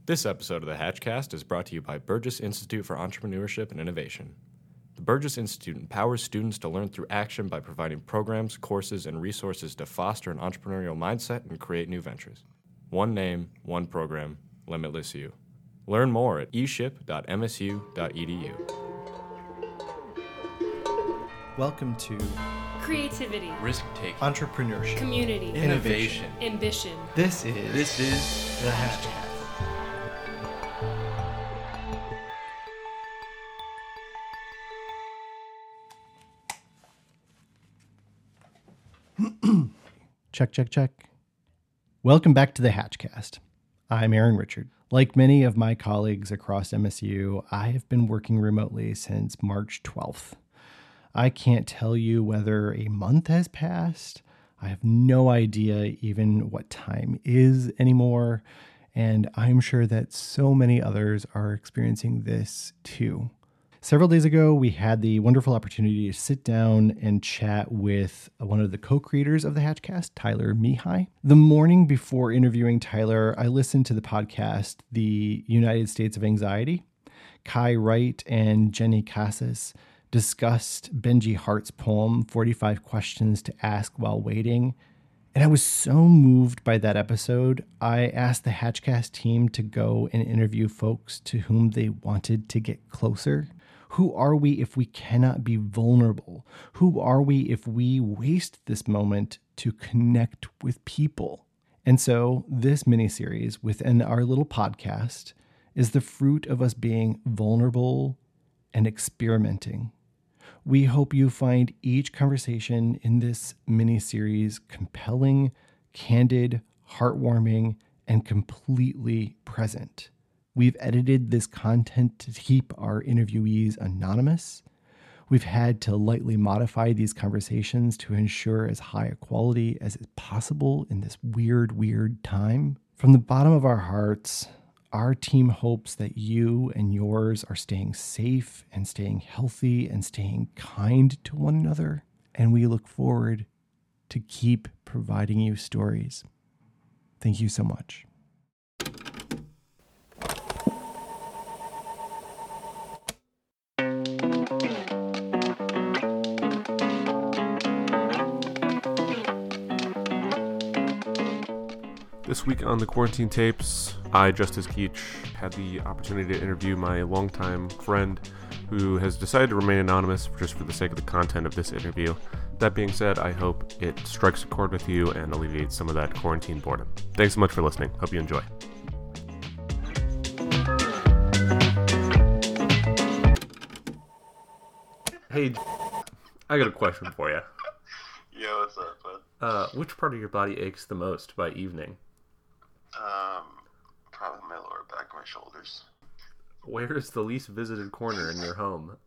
This episode of the Hatchcast is brought to you by Burgess Institute for Entrepreneurship and Innovation. The Burgess Institute empowers students to learn through action by providing programs, courses, and resources to foster an entrepreneurial mindset and create new ventures. One name, one program, Limitless You. Learn more at eship.msu.edu. Welcome to Creativity, risk-taking, entrepreneurship, community, innovation. ambition. This is the Hatchcast. Check. Welcome back to the Hatchcast. I'm Aaron Richard. Like many of my colleagues across MSU, I have been working remotely since March 12th. I can't tell you whether a month has passed. I have no idea even what time is anymore. And I'm sure that so many others are experiencing this too. Several days ago, we had the wonderful opportunity to sit down and chat with one of the co-creators of the Hatchcast, Tyler Mihai. The morning before interviewing Tyler, I listened to the podcast, The United States of Anxiety. Kai Wright and Jenny Casas discussed Benji Hart's poem, 45 Questions to Ask While Waiting. And I was so moved by that episode, I asked the Hatchcast team to go and interview folks to whom they wanted to get closer. Who are we if we cannot be vulnerable? Who are we if we waste this moment to connect with people? And so this miniseries within our little podcast is the fruit of us being vulnerable and experimenting. We hope you find each conversation in this miniseries compelling, candid, heartwarming, and completely present. We've edited this content to keep our interviewees anonymous. We've had to lightly modify these conversations to ensure as high a quality as is possible in this weird time. From the bottom of our hearts, our team hopes that you and yours are staying safe and staying healthy and staying kind to one another. And we look forward to keep providing you stories. Thank you so much. This week on the Quarantine Tapes, I, Justice Keach, had the opportunity to interview my longtime friend who has decided to remain anonymous just for the sake of the content of this interview. That being said, I hope it strikes a chord with you and alleviates some of that quarantine boredom. Thanks so much for listening. Hope you enjoy. Hey, I got a question for you. Yo, what's up, bud? Which part of your body aches the most by evening? Probably my lower back, my shoulders. Where is the least visited corner in your home?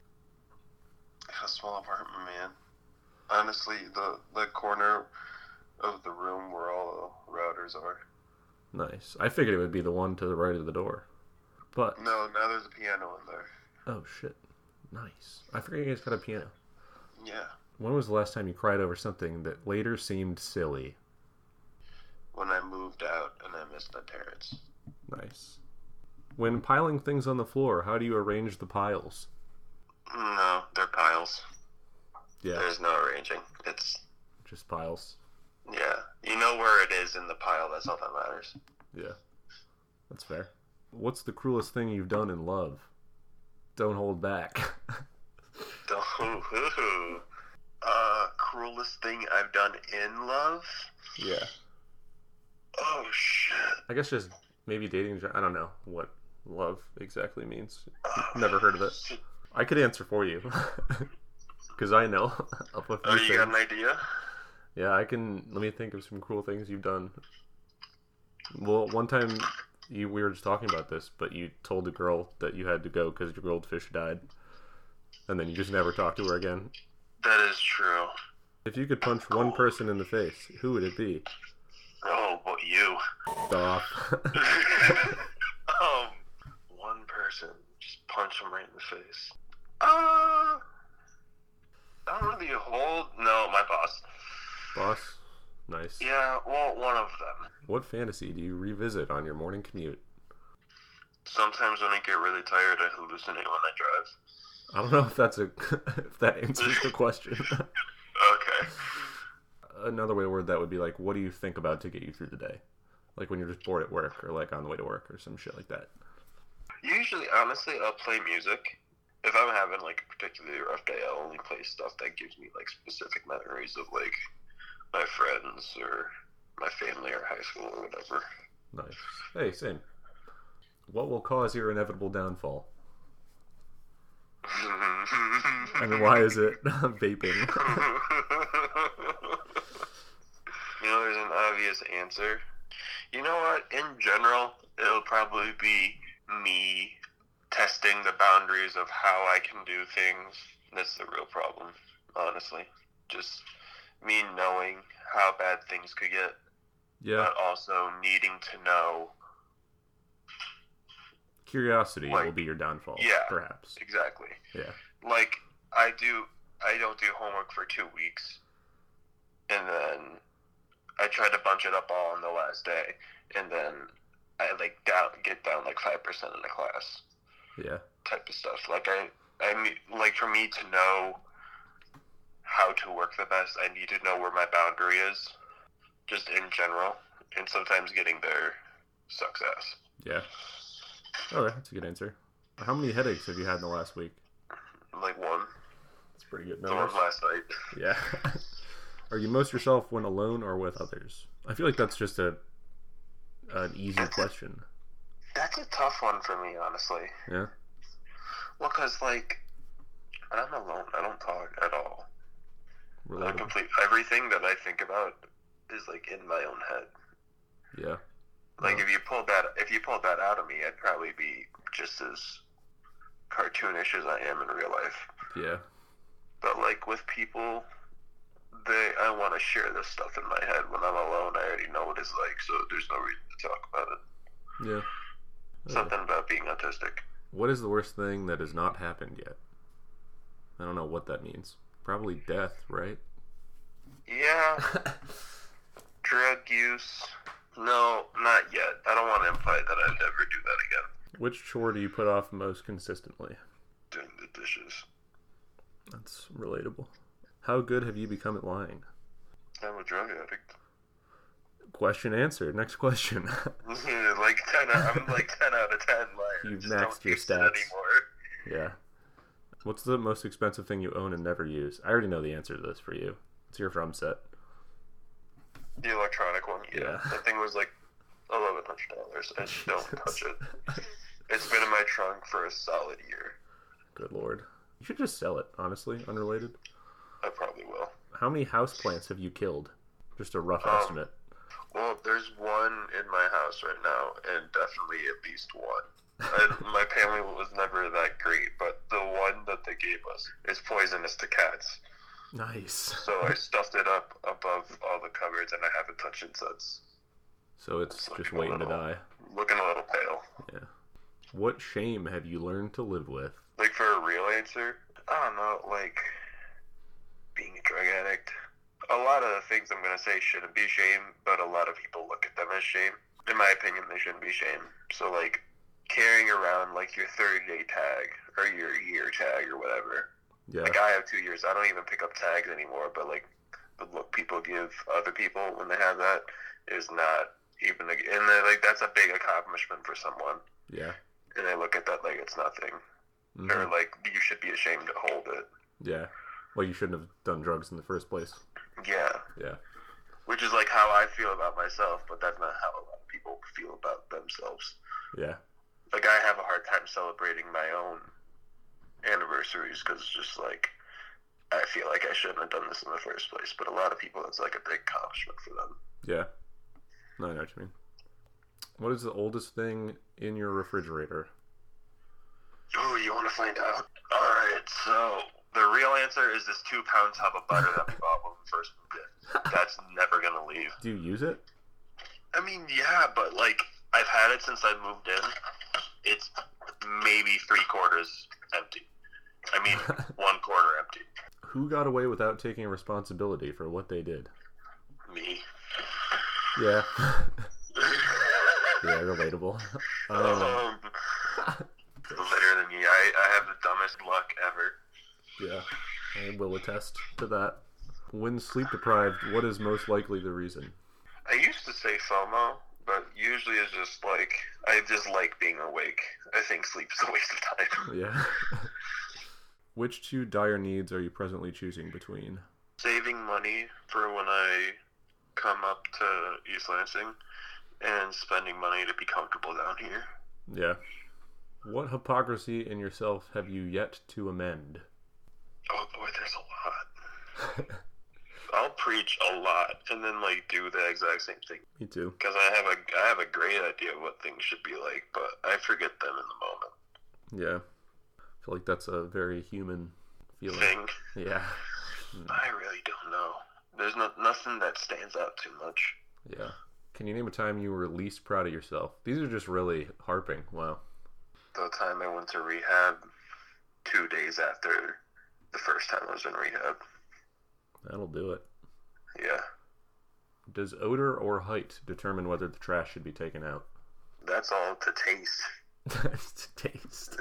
A small apartment, man. Honestly, the corner of the room where all the routers are. Nice. I figured it would be the one to the right of the door. But No, now there's a piano in there. oh shit. Nice. I figured you guys got a piano. Yeah. When was the last time you cried over something that later seemed silly? When I moved out and I missed my parents. Nice. When piling things on the floor, how do you arrange the piles? No, they're piles. Yeah. There's no arranging. It's, Just piles. yeah. You know where it is in the pile, that's all that matters. Yeah. That's fair. What's the cruelest thing you've done in love? Don't hold back. Cruelest thing I've done in love? Yeah. Oh, shit. I guess just maybe dating. I don't know what love exactly means. Never heard of it. I could answer for you. Because I know of a few Oh, you things. got an idea? Yeah, I can. Let me think of some cool things you've done. Well, one time we were just talking about this, but you told the girl that you had to go because your goldfish died. And then you just never talked to her again. That is true. If you could punch one person in the face, who would it be? Oh, but you. Stop. One person. Just punch him right in the face. I don't really hold... No, my boss. Boss? Nice. Yeah, well, one of them. What fantasy do you revisit on your morning commute? Sometimes when I get really tired, I hallucinate when I drive. I don't know if that's if that answers the question. Okay. Another way to word that would be like, what do you think about to get you through the day? Like when you're just bored at work or like on the way to work or some shit like that. Usually, honestly, I'll play music. If I'm having like a particularly rough day, I'll only play stuff that gives me like specific memories of like my friends or my family or high school or whatever. Nice. Hey, same. What will cause your inevitable downfall? And why is it vaping? You know, there's an obvious answer. You know what? In general, it'll probably be me testing the boundaries of how I can do things. That's the real problem, honestly. Just me knowing how bad things could get, Yeah. but also needing to know. Curiosity Like, will be your downfall, yeah. perhaps. Exactly. Yeah. Like, I don't do homework for 2 weeks, and then I try to bunch it up all on the last day, and then I get down like 5% in the class. Yeah. Type of stuff. Like I mean, like for me to know how to work the best, I need to know where my boundary is, just in general. And sometimes getting there sucks ass. Yeah. Okay, that's a good answer. How many headaches have you had in the last week? Like one. That's pretty good The one numbers. last night. Yeah. Are you most yourself when alone or with others? I feel like that's just an easy question. That's a tough one for me, honestly. Yeah. Well, because like when I'm alone, I don't talk at all. Relatable. Everything that I think about is like in my own head. Yeah. Like if you pulled that out of me, I'd probably be just as cartoonish as I am in real life. Yeah. But like with people, I want to share this stuff in my head. When I'm alone, I already know what it's like, so there's no reason to talk about it. Yeah. Something about being autistic. What is the worst thing that has not happened yet? I don't know what that means. Probably death, right? Yeah. Drug use. No, not yet. I don't want to imply that I'd never do that again. Which chore do you put off most consistently? Doing the dishes. That's relatable. How good have you become at lying? I'm a drug addict. Question answered. Next question. I'm like 10 out of 10 liars. You've Just maxed don't your use it stats. anymore. Yeah. What's the most expensive thing you own and never use? I already know the answer to this for you. It's your from set. The electronic one, Yeah. That thing was like $1,100. I just don't touch it. It's been in my trunk for a solid year. Good lord. You should just sell it, honestly, unrelated. I probably will. How many houseplants have you killed? Just a rough estimate. Well, there's one in my house right now, and definitely at least one. My family was never that great, but the one that they gave us is poisonous to cats. Nice. So I stuffed it up above all the cupboards, and I haven't touched it since. So it's Looking just a waiting to little- die. Looking a little pale. Yeah. What shame have you learned to live with? Like, for a real answer, I don't know, like, being a drug addict. A lot of the things I'm going to say shouldn't be shame, but a lot of people look at them as shame. In my opinion, they shouldn't be shame. So, like, carrying around, like, your 30-day tag or your year tag or whatever. Yeah. Like, I have 2 years. I don't even pick up tags anymore, but, like, the look people give other people when they have that is not even, and they're like, that's a big accomplishment for someone. Yeah. And they look at that like it's nothing. Mhm. Or, like, you should be ashamed to hold it. Yeah. Well, you shouldn't have done drugs in the first place. Yeah. Yeah. Which is, like, how I feel about myself, but that's not how a lot of people feel about themselves. Yeah. Like, I have a hard time celebrating my own anniversaries because it's just, like, I feel like I shouldn't have done this in the first place. But a lot of people, it's, like, a big accomplishment for them. Yeah. No, I know what you mean. What is the oldest thing in your refrigerator? Oh, you want to find out? Alright, so the real answer is this 2-pound tub of butter that we bought when we first moved in. That's never going to leave. Do you use it? I mean, yeah, but, like, I've had it since I moved in. It's maybe 3/4 empty. I mean, 1/4 empty. Who got away without taking responsibility for what they did? Me. Yeah. Yeah, relatable. Literally me. I have the dumbest luck ever. Yeah, I will attest to that. When sleep deprived, what is most likely the reason? I used to say FOMO, but usually it's just like, I just like being awake. I think sleep is a waste of time. Yeah. Which two dire needs are you presently choosing between? Saving money for when I come up to East Lansing, and spending money to be comfortable down here. Yeah. What hypocrisy in yourself have you yet to amend? Oh boy, there's a lot. I'll preach a lot and then like do the exact same thing. Me too. Because I have a great idea of what things should be like, but I forget them in the moment. Yeah. I feel like that's a very human feeling. Thing. Yeah. I really don't know. There's nothing that stands out too much. Yeah. Can you name a time you were least proud of yourself? These are just really harping. Wow. The time I went to rehab 2 days after the first time I was in rehab. That'll do it. Yeah. Does odor or height determine whether the trash should be taken out? That's all to taste. That's to taste.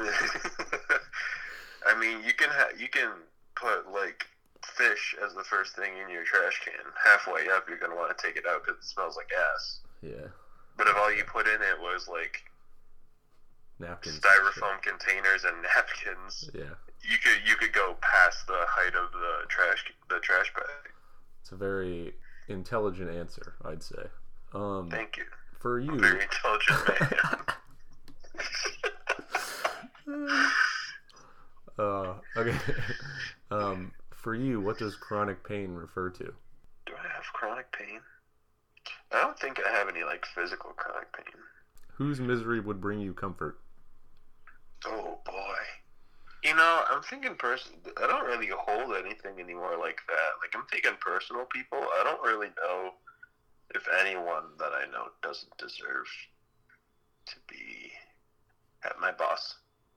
I mean, you can put like fish as the first thing in your trash can. Halfway up, you're gonna want to take it out because it smells like ass. Yeah. But if all you put in it was like Napkins. styrofoam containers and napkins, Yeah. you could go past the height of the trash bag. It's a very intelligent answer, I'd say. Thank you. For you. Very intelligent man. Okay. For you, what does chronic pain refer to? Do I have chronic pain? I don't think I have any like physical chronic pain. Whose misery would bring you comfort? Oh boy. You know, I'm thinking I don't really hold anything anymore like that. Like, I'm thinking personal people. I don't really know if anyone that I know doesn't deserve to be at my boss.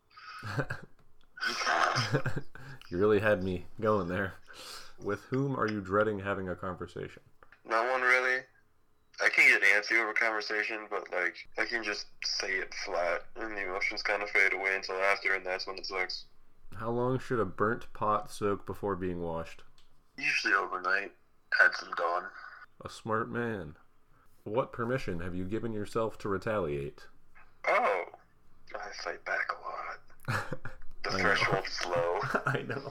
You really had me going there. With whom are you dreading having a conversation? No one really. I can get antsy over conversation, but like, I can just say it flat, and the emotions kind of fade away until after, and that's when it sucks. How long should a burnt pot soak before being washed? Usually overnight. Add some dawn. A smart man. What permission have you given yourself to retaliate? Oh, I fight back a lot. The I threshold's low. I know.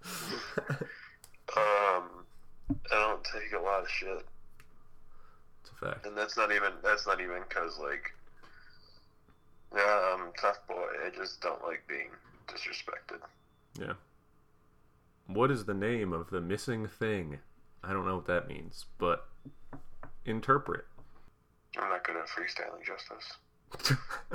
I don't take a lot of shit, It's a fact. and that's not even because like, yeah, I'm a tough boy. I just don't like being disrespected. Yeah. What is the name of the missing thing? I don't know what that means, but interpret. I'm not good at freestyling justice.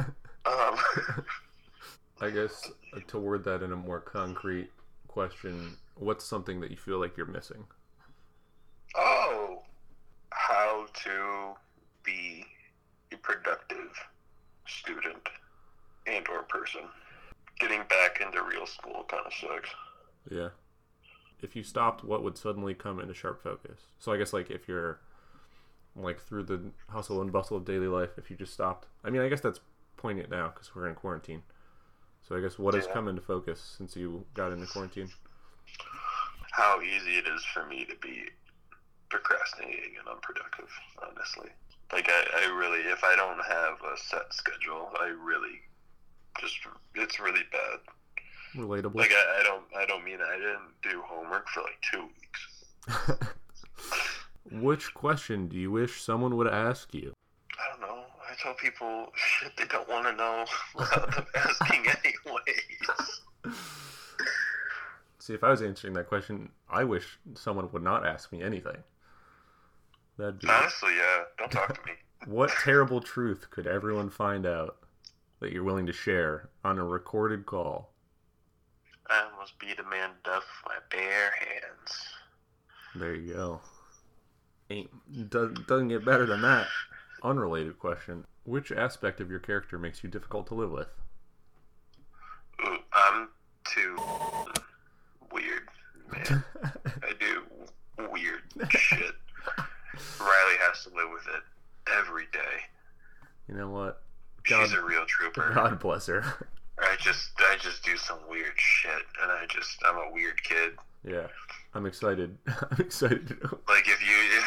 I guess to word that in a more concrete question, what's something that you feel like you're missing? Oh, how to be a productive student and or person. Getting back into real school kind of sucks. Yeah. If you stopped, what would suddenly come into sharp focus? So I guess like if you're like through the hustle and bustle of daily life, if you just stopped. I mean, I guess that's poignant now because we're in quarantine. So I guess what has come into focus since you got into quarantine? How easy it is for me to be procrastinating and unproductive, honestly. Like, I really, if I don't have a set schedule, I really just, it's really bad. Relatable. Like, I don't mean I didn't do homework for like 2 weeks. Which question do you wish someone would ask you? I don't know. I tell people shit they don't want to know without them asking anyways. See, if I was answering that question, I wish someone would not ask me anything. That'd be... Honestly, yeah. Don't talk to me. What terrible truth could everyone find out that you're willing to share on a recorded call? I almost beat a man to death with my bare hands. There you go. Doesn't get better than that. Unrelated question. Which aspect of your character makes you difficult to live with? Ooh, I'm too weird, man. I do weird shit. Riley has to live with it every day. You know what? God, she's a real trooper. God bless her. I just do some weird shit, and I'm a weird kid. Yeah, I'm excited. I'm excited to know. Like if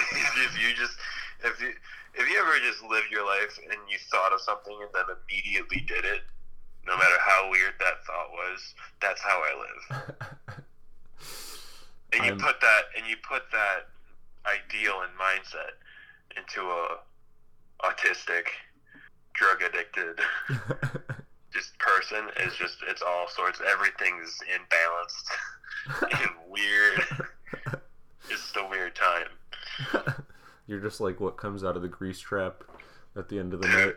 you ever just lived your life and you thought of something and then immediately did it, no matter how weird that thought was, that's how I live. And you put that ideal and mindset into a autistic, drug addicted just person. It's all sorts. Everything's imbalanced and weird. It's just a weird time. You're just like what comes out of the grease trap at the end of the night.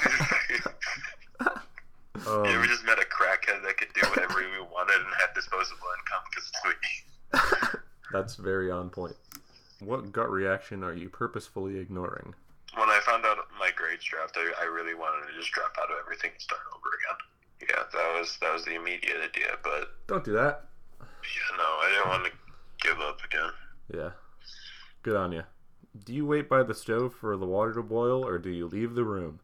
You ever just met a crackhead that could do whatever we wanted and had disposable income because it's sweet? That's very on point. What gut reaction are you purposefully ignoring? When I found out my grades dropped, I really wanted to just drop out of everything and start over again. Yeah, that was the immediate idea, but Don't do that. yeah, no, I didn't want to give up again. Yeah. Good on you. Do you wait by the stove for the water to boil, or do you leave the room?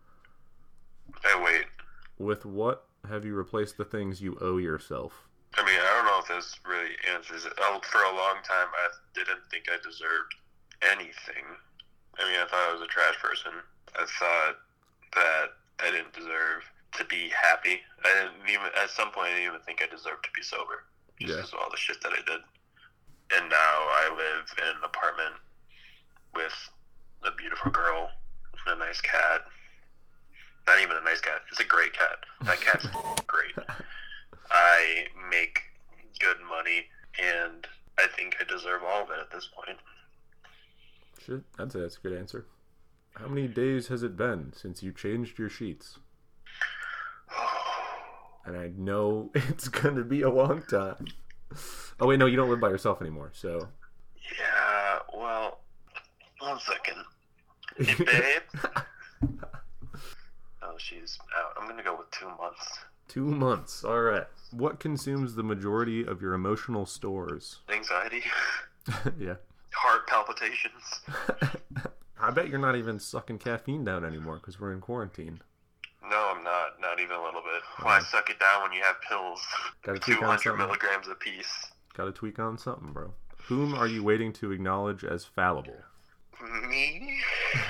I wait. With what have you replaced the things you owe yourself? I mean, I don't know if this really answers it. For a long time, I didn't think I deserved anything. I mean, I thought I was a trash person. I thought that I didn't deserve to be happy. At some point, I didn't even think I deserved to be sober. Just because of all the shit that I did. And now I live in an apartment with a beautiful girl and a nice cat. Not even a nice cat. It's a great cat. That cat's great. I make good money, and I think I deserve all of it at this point. Shit, I'd say that's a good answer. How many days has it been since you changed your sheets? And I know it's gonna be a long time. Oh wait, no, you don't live by yourself anymore, so... Yeah, well... 1 second. Hey, babe? Oh, she's out. I'm gonna go with 2 months. 2 months, alright. What consumes the majority of your emotional stores? Anxiety. Yeah. Heart palpitations. I bet you're not even sucking caffeine down anymore because we're in quarantine. No, I'm not. Not even a little bit. Why suck it down when you have pills? Gotta tweak on 200 something. milligrams a piece. Gotta tweak on something, bro. Whom are you waiting to acknowledge as fallible? Me?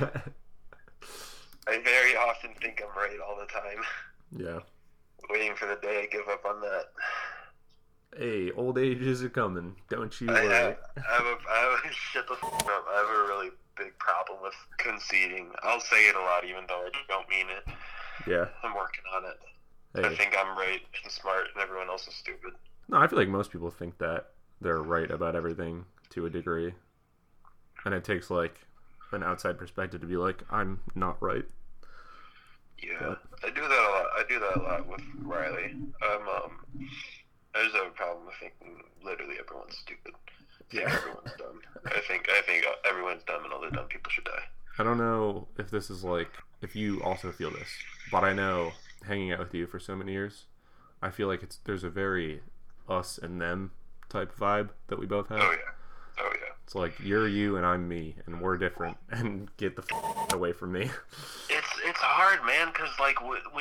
I very often think I'm right all the time. Yeah. Waiting for the day I give up on that. Hey, old age is a coming. Don't you worry. Shut the f*** up. I have a really big problem with conceding. I'll say it a lot even though I don't mean it. Yeah. I'm working on it. Hey. I think I'm right and smart and everyone else is stupid. No, I feel like most people think that they're right about everything to a degree. And it takes, like, an outside perspective to be like, I'm not right. Yeah, I do that a lot. I do that a lot with Riley. I just have a problem with thinking literally everyone's stupid. Yeah, everyone's dumb. I think everyone's dumb and all the dumb people should die. I don't know if this is like, if you also feel this, but I know hanging out with you for so many years, I feel like there's a very us and them type vibe that we both have. Oh yeah. It's like you're you and I'm me and we're different and get the away from me. It's hard, man, because like when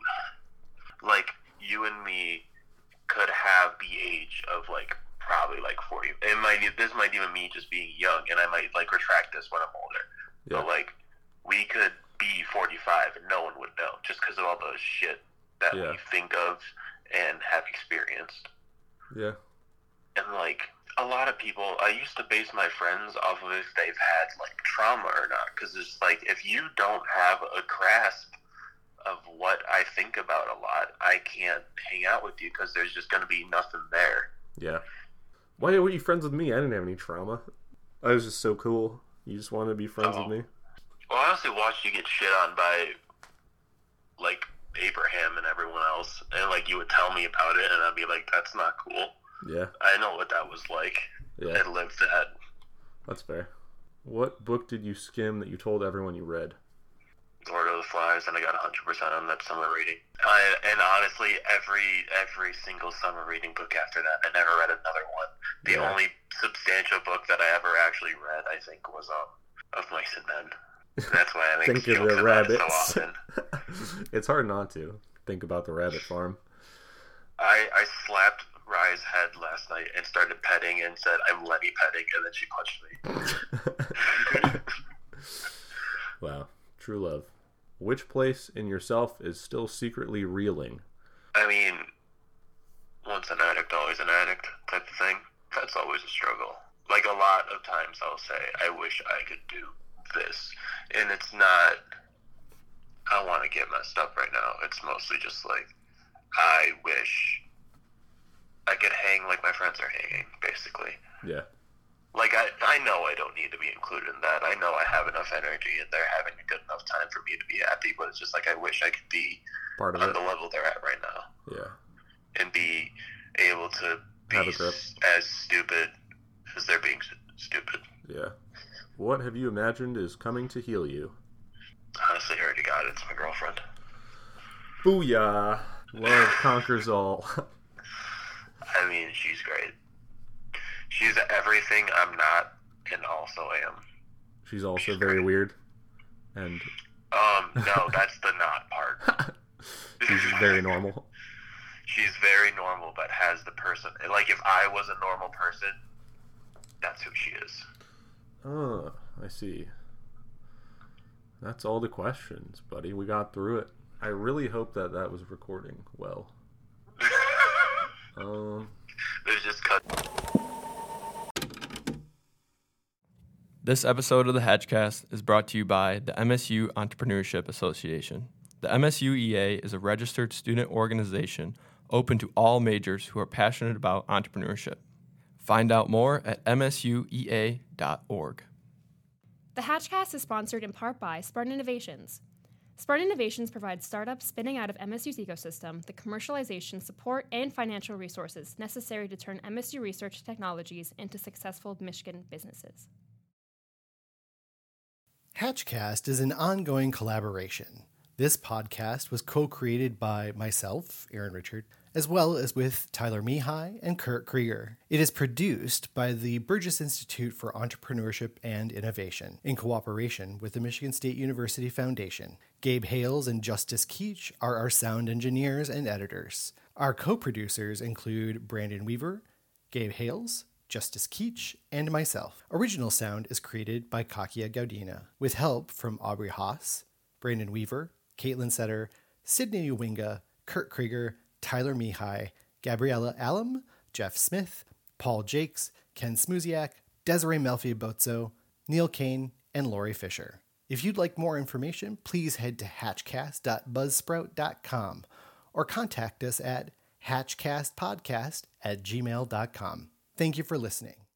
you and me could have the age of like probably like 40. This might even me just being young, and I might like retract this when I'm older. Yeah. But like we could be 45 and no one would know just because of all the shit that we think of and have experienced. Yeah. And like a lot of people, I used to base my friends off of if they've had like trauma or not, because it's like if you don't have a grasp of what I think about a lot, I can't hang out with you because there's just going to be nothing there. Yeah. Why were you friends with me? I didn't have any trauma. I was just so cool. You just wanted to be friends with me? Well, I honestly watched you get shit on by like Abraham and everyone else, and like you would tell me about it and I'd be like, that's not cool. Yeah. I know what that was like. Yeah. I lived that. That's fair. What book did you skim that you told everyone you read? Lord of the Flies, and I got 100% on that summer reading. And honestly, every single summer reading book after that, I never read another one. The only substantial book that I ever actually read, I think, was Of Mice and Men. That's why I make Think of jokes the about it so rabbits. often. It's hard not to think about the rabbit farm. I slapped Rye's head last night and started petting and said, "I'm Lenny petting," and then she punched me. Wow, true love. Which place in yourself is still secretly reeling? I mean, once an addict, always an addict type of thing. That's always a struggle. Like, a lot of times I'll say, I wish I could do this. And it's not, I want to get messed up right now. It's mostly just like, I wish I could hang like my friends are hanging, basically. Yeah. Like, I know I don't need to be included in that. I know I have enough energy and they're having a good enough time for me to be happy, but it's just like, I wish I could be Part of on it. the level they're at right now. Yeah. And be able to be Have a grip. as stupid as they're being stupid. Yeah. What have you imagined is coming to heal you? Honestly, I already got it. It's my girlfriend. Booyah! Love conquers all. I mean, she's great. She's everything I'm not and also am. She's also She's very great. weird. And No, that's the not part. she's very normal. She's very normal, but has the person. Like, if I was a normal person, that's who she is. Oh, I see. That's all the questions, buddy. We got through it. I really hope that was recording well. There's just cut. This episode of the Hatchcast is brought to you by the MSU Entrepreneurship Association. The MSU EA is a registered student organization open to all majors who are passionate about entrepreneurship. Find out more at msuea.org. The Hatchcast is sponsored in part by Spartan Innovations. Spartan Innovations provides startups spinning out of MSU's ecosystem the commercialization, support, and financial resources necessary to turn MSU research technologies into successful Michigan businesses. Hatchcast is an ongoing collaboration. This podcast was co-created by myself, Aaron Richard, as well as with Tyler Mihai and Kurt Krieger. It is produced by the Burgess Institute for Entrepreneurship and Innovation in cooperation with the Michigan State University Foundation. Gabe Hales and Justice Keach are our sound engineers and editors. Our co-producers include Brandon Weaver, Gabe Hales, Justice Keach, and myself. Original sound is created by Kakia Gaudina, with help from Aubrey Haas, Brandon Weaver, Caitlin Setter, Sydney Uwinga, Kurt Krieger, Tyler Mihai, Gabriella Allum, Jeff Smith, Paul Jakes, Ken Smuziak, Desiree Melfi-Bozzo, Neil Kane, and Lori Fisher. If you'd like more information, please head to hatchcast.buzzsprout.com or contact us at hatchcastpodcast@gmail.com. Thank you for listening.